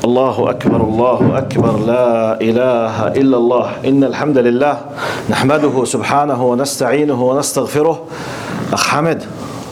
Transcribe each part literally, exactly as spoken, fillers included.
الله أكبر الله أكبر لا إله إلا الله. إن الحمد لله نحمده سبحانه ونستعينه ونستغفره. أخ حمد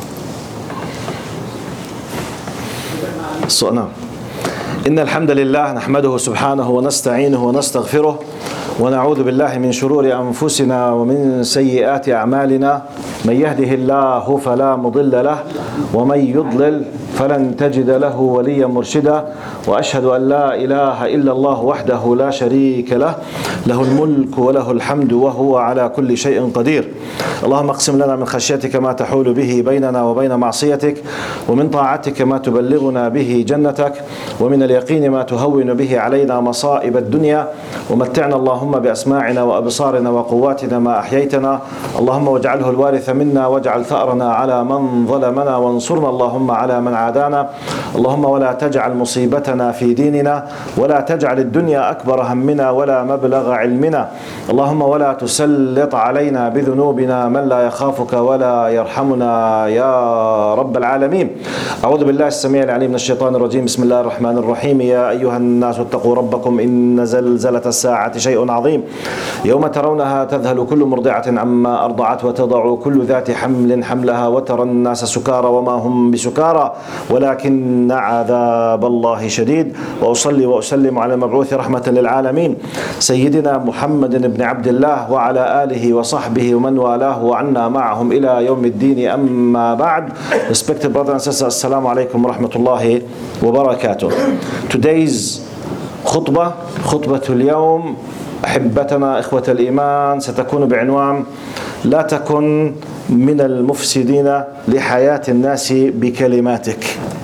الصوت. إن الحمد لله نحمده سبحانه ونستعينه ونستغفره ونعوذ بالله من شرور أنفسنا ومن سيئات أعمالنا. من يهده الله فلا مضل له ومن يضلل فلن تجد له وليا مرشدا. وأشهد أن لا إله إلا الله وحده لا شريك له له الملك وله الحمد وهو على كل شيء قدير. اللهم اقسم لنا من خشيتك ما تحول به بيننا وبين معصيتك، ومن طاعتك ما تبلغنا به جنتك، ومن اليقين ما تهون به علينا مصائب الدنيا. ومتعنا اللهم بأسماعنا وأبصارنا وقواتنا ما أحييتنا. اللهم واجعله الوارث منا واجعل ثأرنا على من ظلمنا وانصرنا اللهم على من عادانا. اللهم ولا تجعل مصيبتنا في ديننا ولا تجعل الدنيا أكبر همنا ولا مبلغ علمنا. اللهم ولا تسلط علينا بذنوبنا من لا يخافك ولا يرحمنا يا رب العالمين. أعوذ بالله السميع العليم من الشيطان الرجيم. بسم الله الرحمن الرحيم. يا أيها الناس اتقوا ربكم إن زلزلة الساعة شيء عظيم. يوم ترونها تذهل كل مرضعة عما أرضعت وتضع كل ذات حمل حملها وترى الناس سكارى وما هم بسكارى ولكن عذاب الله شديد. وأصلي وأسلم على المبعوث رحمة للعالمين سيدنا محمد بن عبد الله وعلى آله وصحبه ومن والاه وعنا معهم إلى يوم الدين. أما بعد. Respected brothers and sisters, السلام عليكم ورحمة الله وبركاته. Today's خطبة خطبة اليوم أحبتنا إخوة الإيمان ستكون بعنوان لا تكن من المفسدين لحياة الناس بكلماتك.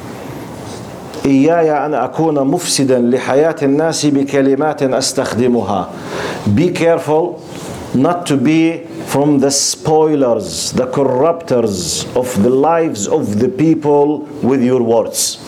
إياي أن أكون مفسدا لحياة الناس بكلمات أستخدمها. Be careful not to be from the spoilers, the corruptors of the lives of the people with your words.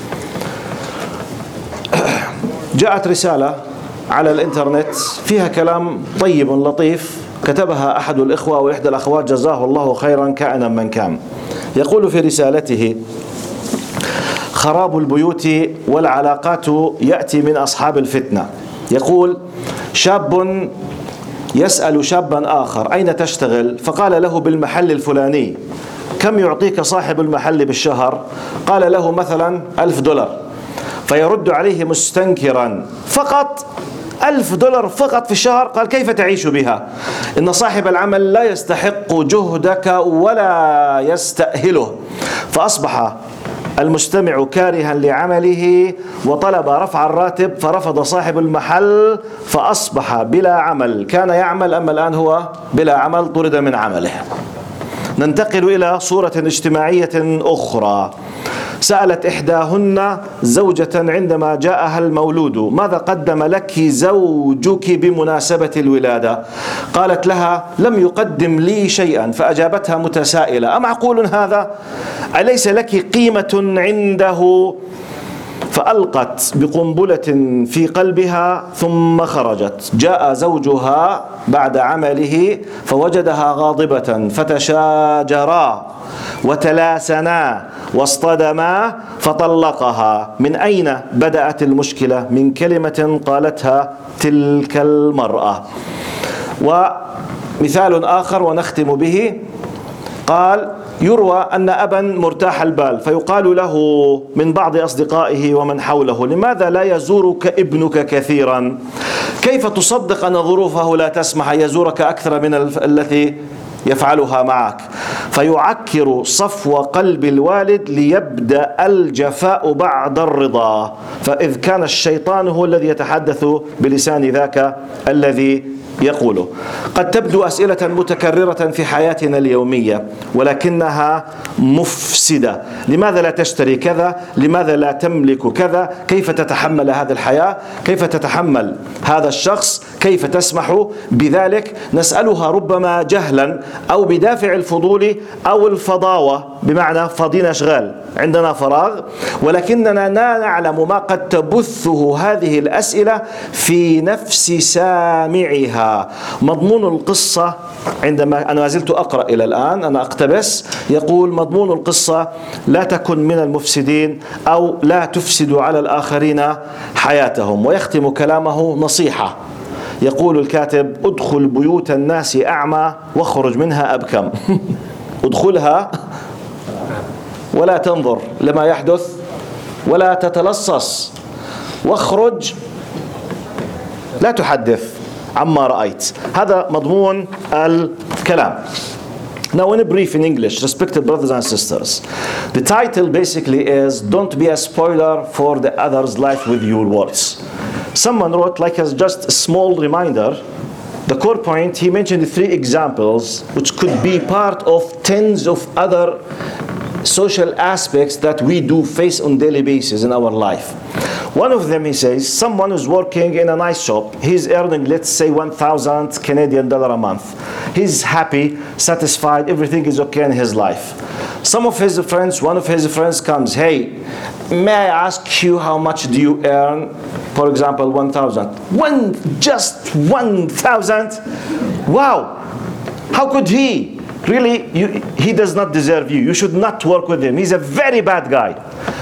جاءت رسالة على الإنترنت فيها كلام طيب لطيف كتبها أحد الإخوة وإحدى الأخوات جزاه الله خيرا كائنا من كان. يقول في رسالته: خراب البيوت والعلاقات يأتي من أصحاب الفتنة. يقول: شاب يسأل شابا آخر أين تشتغل؟ فقال له بالمحل الفلاني. كم يعطيك صاحب المحل بالشهر؟ قال له مثلا ألف دولار. فيرد عليه مستنكرا: فقط ألف دولار فقط في الشهر؟ قال: كيف تعيش بها؟ إن صاحب العمل لا يستحق جهدك ولا يستأهله. فأصبح المستمع كارها لعمله وطلب رفع الراتب، فرفض صاحب المحل فأصبح بلا عمل. كان يعمل أما الآن هو بلا عمل، طرد من عمله. ننتقل إلى صورة اجتماعية أخرى. سألت إحداهن زوجة عندما جاءها المولود: ماذا قدم لك زوجك بمناسبة الولادة؟ قالت لها: لم يقدم لي شيئا. فأجابتها متسائلة: أمعقول هذا؟ أليس لك قيمة عنده؟ فألقت بقنبلة في قلبها ثم خرجت. جاء زوجها بعد عمله فوجدها غاضبة، فتشاجرا وتلاسنا واصطدما فطلقها. من أين بدأت المشكلة؟ من كلمة قالتها تلك المرأة. ومثال آخر ونختم به. قال: يروى أن أبا مرتاح البال فيقال له من بعض أصدقائه ومن حوله: لماذا لا يزورك ابنك كثيرا؟ كيف تصدق أن ظروفه لا تسمح يزورك أكثر من التي يفعلها معك؟ فيعكر صفو قلب الوالد ليبدأ الجفاء بعد الرضا، فإذ كان الشيطان هو الذي يتحدث بلسان ذاك الذي يقوله. قد تبدو أسئلة متكررة في حياتنا اليومية ولكنها مفسدة. لماذا لا تشتري كذا؟ لماذا لا تملك كذا؟ كيف تتحمل هذه الحياة؟ كيف تتحمل هذا الشخص؟ كيف تسمح بذلك؟ نسألها ربما جهلا أو بدافع الفضول أو الفضاوة، بمعنى فاضيين أشغال، عندنا فراغ، ولكننا لا نعلم ما قد تبثه هذه الأسئلة في نفس سامعها. عليها. مضمون القصة عندما أنا زلت أقرأ إلى الآن، أنا أقتبس، يقول مضمون القصة: لا تكن من المفسدين أو لا تفسدوا على الآخرين حياتهم. ويختم كلامه نصيحة، يقول الكاتب: ادخل بيوت الناس أعمى واخرج منها أبكم. ادخلها ولا تنظر لما يحدث ولا تتلصص، واخرج لا تحدث عما رأيت. هذا مضمون الكلام. Now, in a brief in English, respected brothers and sisters, the title basically is "Don't be a spoiler for the other's life with your words." Someone wrote, like as just a small reminder, the core point, he mentioned three examples which could be part of tens of other social aspects that we do face on daily basis in our life. One of them, he says, someone who's working in a nice shop, he's earning, let's say, one thousand Canadian dollar a month. He's happy, satisfied, everything is okay in his life. Some of his friends, one of his friends comes, hey, may I ask you how much do you earn? For example, one thousand. One, just one thousand? Wow! How could he? Really, you, he does not deserve you. You should not work with him. He's a very bad guy.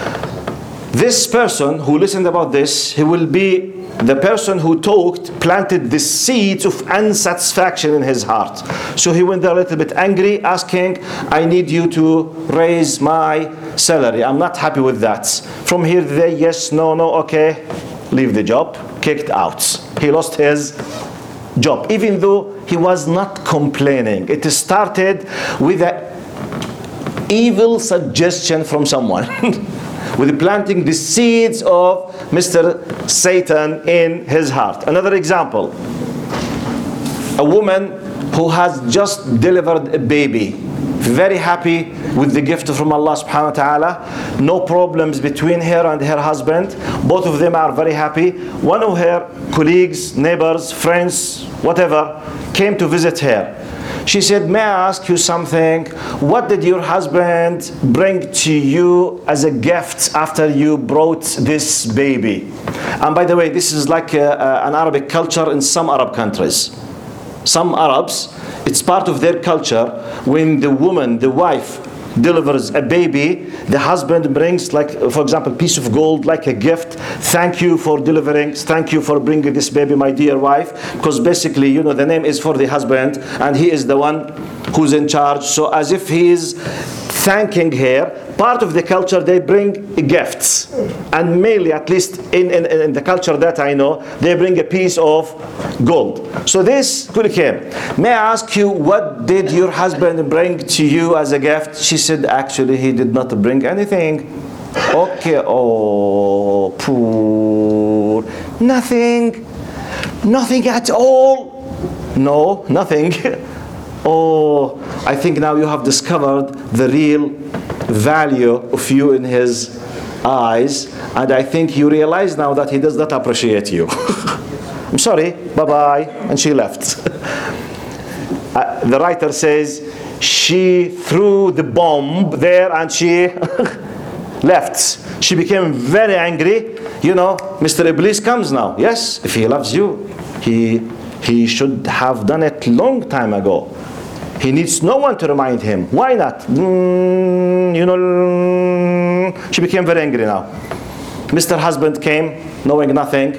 This person who listened about this, he will be the person who talked, planted the seeds of unsatisfaction in his heart. So he went there a little bit angry, asking, I need you to raise my salary. I'm not happy with that. From here to there, yes, no, no, okay. Leave the job, kicked out. He lost his job, even though he was not complaining. It started with an evil suggestion from someone. With planting the seeds of Mister Satan in his heart. Another example, a woman who has just delivered a baby, very happy with the gift from Allah subhanahu wa ta'ala, no problems between her and her husband, both of them are very happy. One of her colleagues, neighbors, friends, whatever, came to visit her. She said, may I ask you something? What did your husband bring to you as a gift after you brought this baby? And by the way, this is like a, a, an Arabic culture in some Arab countries. Some Arabs, it's part of their culture, when the woman, the wife, delivers a baby, the husband brings, like, for example, a piece of gold, like a gift. Thank you for delivering, thank you for bringing this baby, my dear wife. Because basically, you know, the name is for the husband and he is the one who's in charge. So as if he is thanking her, part of the culture, they bring gifts. And mainly, at least in, in, in the culture that I know, they bring a piece of gold. So this came. May I ask you, what did your husband bring to you as a gift? She said, actually, he did not bring anything. Okay, oh, poor. Nothing. Nothing at all. No, nothing. Oh, I think now you have discovered the real value of you in his eyes, and I think you realize now that he does not appreciate you. I'm sorry, bye-bye, and she left. uh, the writer says she threw the bomb there and she left. She became very angry. You know, Mister Iblis comes now. Yes, if he loves you, he he should have done it long time ago. He needs no one to remind him. Why not? Mm, you know, she became very angry now. Mister Husband came, knowing nothing.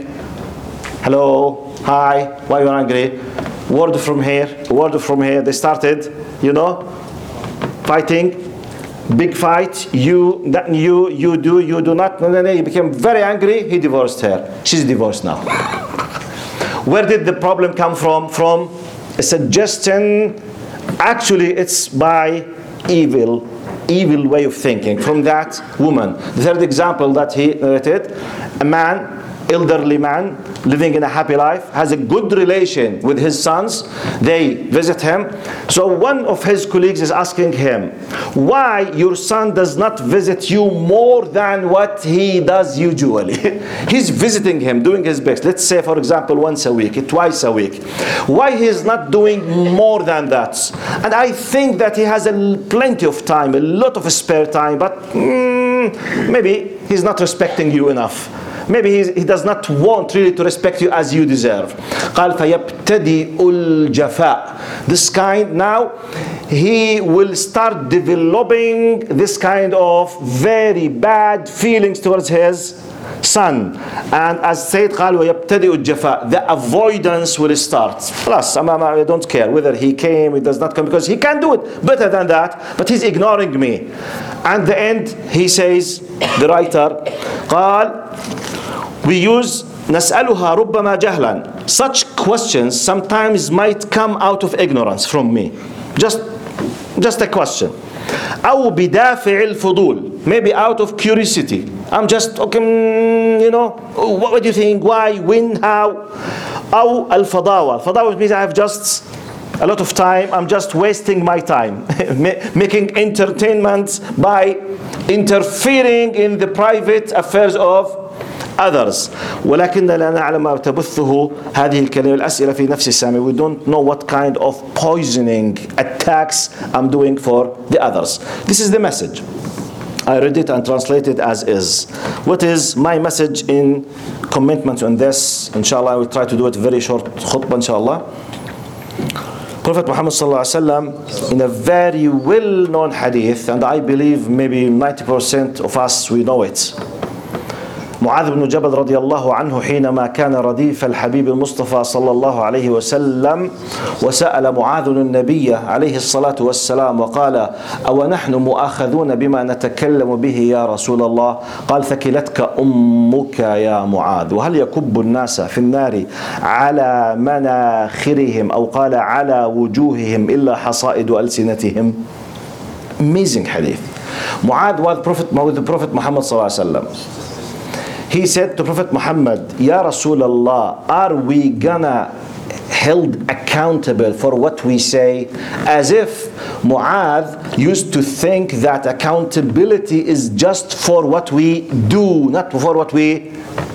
Hello, hi, why are you angry? Word from here, word from here. They started, you know, fighting. Big fight. You, that you, you do, you do not. No, no, no. He became very angry. He divorced her. She's divorced now. Where did the problem come from? From a suggestion. Actually, it's by evil, evil way of thinking from that woman. The third example that he narrated, a man, elderly man, living in a happy life, has a good relation with his sons. They visit him. So one of his colleagues is asking him, why your son does not visit you more than what he does usually? He's visiting him, doing his best. Let's say, for example, once a week, twice a week. Why he is not doing more than that? And I think that he has a plenty of time, a lot of spare time, but mm, maybe he's not respecting you enough. maybe he's, he does not want really to respect you as you deserve. قال فيبتدئ الجفاء. This kind, now he will start developing this kind of very bad feelings towards his son. And as said, قال ويبتدئ الجفاء, the avoidance will start. Plus, I don't care whether he came, he does not come, because he can do it better than that, but he's ignoring me. And the end, he says, the writer, قال, we use نسألها ربما جهلا. Such questions sometimes might come out of ignorance from me. Just, just a question. أو بدافع الفضول, maybe out of curiosity. I'm just, okay, you know, what, what do you think? Why? When? How? أو الفضاوة. الفضاوة means I have just a lot of time. I'm just wasting my time, making entertainment by interfering in the private affairs of others. ولكن لا نعلم ما تبثه هذه الكلمة الأسئلة في نفس السامع. We don't know what kind of poisoning attacks I'm doing for the others. This is the message. I read it and translated as is. What is my message in commitment on this? Inshallah, I will try to do it very short khutbah, inshallah. Prophet Muhammad sallallahu alaihi wasallam, in a very well-known hadith, and I believe maybe ninety percent of us we know it. معاذ بن جبل رضي الله عنه حينما كان رديف الحبيب المصطفى صلى الله عليه وسلم وسأل معاذ النبي عليه الصلاة والسلام وقال أو نحن مؤاخذون بما نتكلم به يا رسول الله؟ قال ثكلتك أمك يا معاذ. وهل يكب الناس في النار على مناخرهم أو قال على وجوههم إلا حصائد ألسنتهم? Amazing hadith. Mu'adh was Prophet, with the Prophet Muhammad sallallahu alaihi wasallam. He said to Prophet Muhammad, Ya Rasulullah, are we gonna held accountable for what we say? As if Mu'adh used to think that accountability is just for what we do, not for what we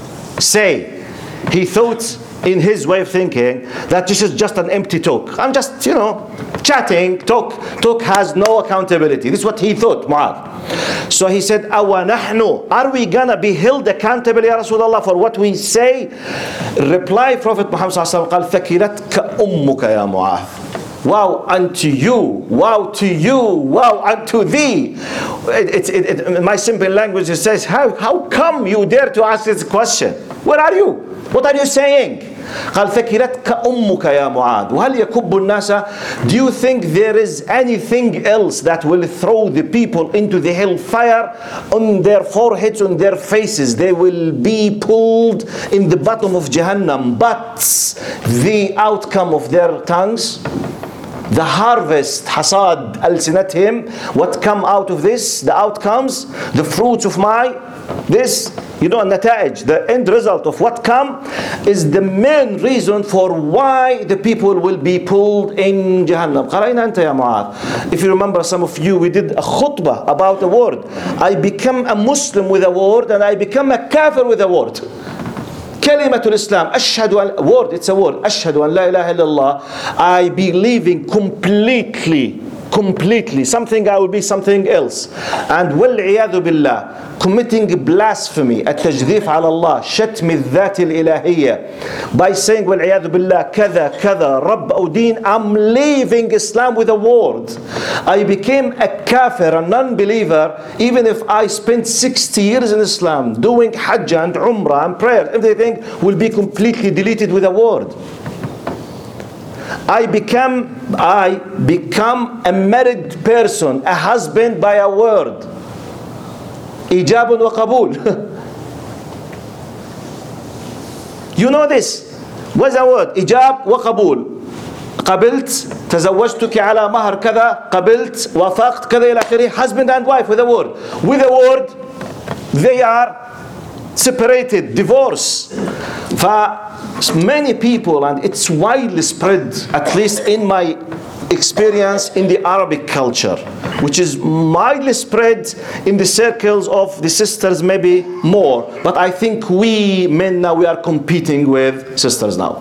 say. He thought, in his way of thinking, that this is just an empty talk. I'm just, you know, chatting. Talk, talk has no accountability. This is what he thought, Mu'adh. So he said, Awa nahnu, are we gonna be held accountable, Ya Rasulullah, for what we say? Reply Prophet Muhammad sallallahu alaihi wasallam, Thakilatka ummuka ya Mu'adh. Wow unto you, wow to you, wow unto thee. It, it, it, it, in my simple language it says, how, how come you dare to ask this question? Where are you? What are you saying? قال ثكلتك أمك يا معاذ وهل يكب الناس? Do you think there is anything else that will throw the people into the hellfire? On their foreheads, on their faces, they will be pulled in the bottom of Jahannam, but the outcome of their tongues, the harvest, hasad al-sinatihim, what come out of this, the outcomes, the fruits of my, this, you know, nata'ij, the end result of what come is the main reason for why the people will be pulled in Jahannam. قرأينا أنت يا معاذ. If you remember, some of you, we did a khutbah about a word. I become a Muslim with a word and I become a kafir with a word. كلمة الإسلام أشهد أن, word, it's a word, أشهد أن لا إله إلا الله. I believe in completely, completely, something I will be something else. And والعياذ بالله, committing blasphemy, التجذيف على الله, شتم الذات الإلهية, by saying والعياذ بالله كذا كذا رب أو دين, I'm leaving Islam with a word. I became a kafir, a non-believer, even if I spent sixty years in Islam doing hajj and umrah and prayer, everything will be completely deleted with a word. I become, I become a married person, a husband by a word. إيجاب وقبول. You know this. What's the word? إيجاب وقبول. قبلت, تزوجتك على مهر كذا, قبلت, وافقت كذا إلى آخره. Husband and wife with a word. With a word, they are separated, divorce. For many people, and it's widely spread, at least in my experience in the Arabic culture, which is mildly spread in the circles of the sisters maybe more, but I think we men now, we are competing with sisters now.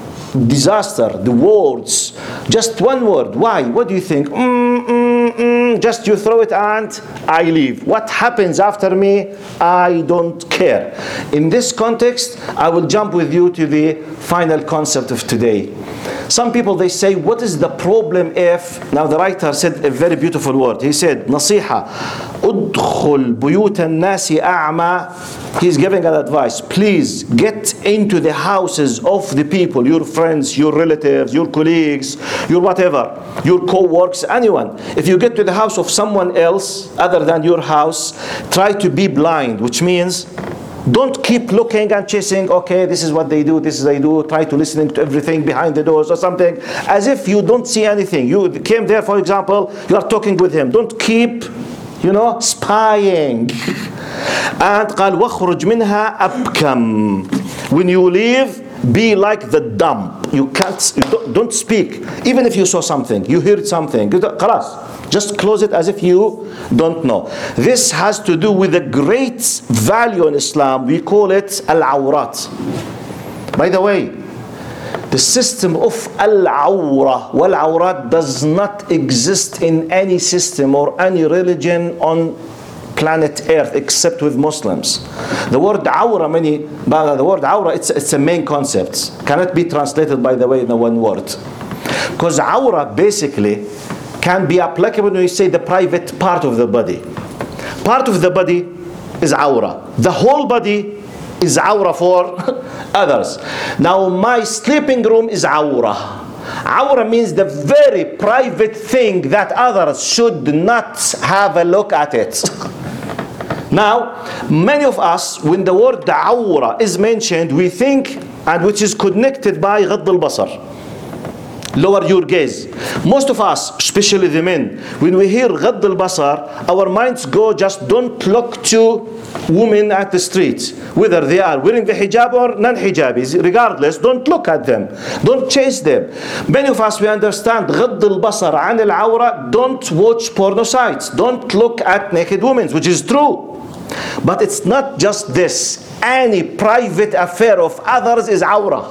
Disaster, the words, just one word. Why? What do you think? Mm, mm, mm. mm, just you throw it and I leave. What happens after me, I don't care. In this context, I will jump with you to the final concept of today. Some people, they say, what is the problem if, now the writer said a very beautiful word. He said, نصيحة ادخل بيوت الناس أعمى. He's giving an advice. Please get into the houses of the people, your friends, your relatives, your colleagues, your whatever, your co-workers, anyone. If you get to the house of someone else other than your house, try to be blind, which means don't keep looking and chasing, okay, this is what they do, this is what they do, try to listen to everything behind the doors or something, as if you don't see anything. You came there, for example, you are talking with him. Don't keep, you know, spying. And قال وَخْرُجْ مِنْهَا أَبْكَمْ. When you leave, be like the dumb. You can't, you don't, don't speak. Even if you saw something, you heard something, خلاص. Just close it as if you don't know. This has to do with a great value in Islam. We call it al-awrat. By the way, the system of al-awra wal-awrat does not exist in any system or any religion on planet Earth except with Muslims. The word awra, many, the word awra, it's, it's a main concept. Cannot be translated, by the way, in one word. Because awra basically can be applicable when you say the private part of the body. Part of the body is awra. The whole body is awra for others. Now my sleeping room is awra. Awra means the very private thing that others should not have a look at it. Now, many of us, when the word awra is mentioned, we think, and which is connected by ghadd al-basar, lower your gaze. Most of us, especially the men, when we hear ghadd al-basar, our minds go just don't look to women at the street, whether they are wearing the hijab or non-hijabis, regardless, don't look at them, don't chase them. Many of us, we understand ghadd al-basar an al-awra, don't watch porno sites, don't look at naked women, which is true. But it's not just this. Any private affair of others is awra.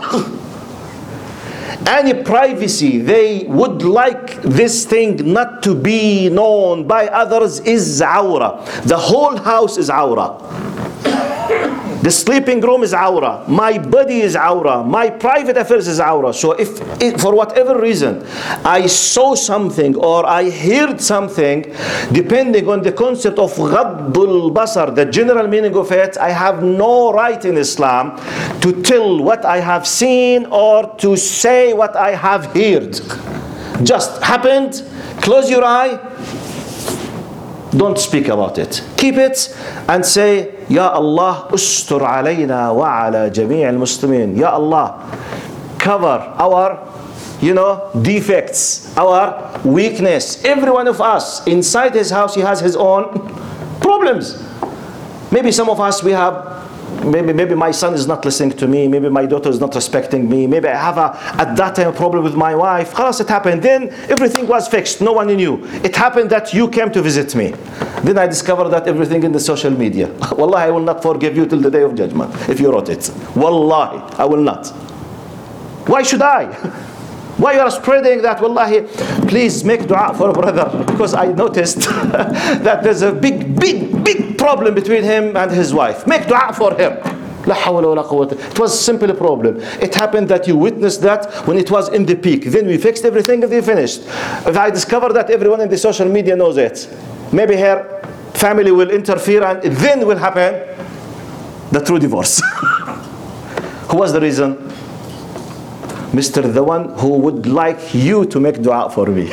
Any privacy they would like this thing not to be known by others is awra. The whole house is awra. The sleeping room is awra. My body is awra. My private affairs is awra. So if, if for whatever reason I saw something or I heard something, depending on the concept of ghaddul basar, the general meaning of it, I have no right in Islam to tell what I have seen or to say what I have heard. Just happened, close your eye, don't speak about it. Keep it and say, Ya Allah, ustur alayna wa ala jami' al-muslimin. Ya Allah, cover our, you know, defects, our weakness. Every one of us, inside his house, he has his own problems. Maybe some of us, we have Maybe maybe my son is not listening to me. Maybe my daughter is not respecting me. Maybe I have a, at that time a problem with my wife. Khalas, it happened. Then everything was fixed. No one knew. It happened that you came to visit me. Then I discovered that everything in the social media. Wallahi, I will not forgive you till the day of judgment if you wrote it. Wallahi, I will not. Why should I? Why you are spreading that? Wallahi, please make dua for a brother, because I noticed that there's a big, big, big problem between him and his wife. Make dua for him. La hawla wa la quwwata. It was a simple problem. It happened that you witnessed that when it was in the peak. Then we fixed everything and they finished. If I discover that everyone in the social media knows it, maybe her family will interfere and then will happen the true divorce. Who was the reason? Mister the one who would like you to make dua for me.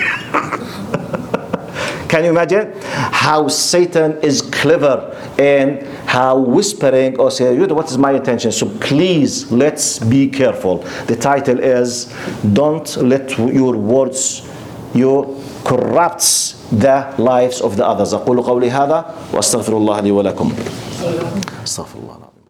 Can you imagine how Satan is clever and how whispering or say, you know, what is my intention? So please, let's be careful. The title is, don't let your words, you corrupts the lives of the others. أقول قولي هذا وأستغفر الله لي ولكم. أستغفر الله.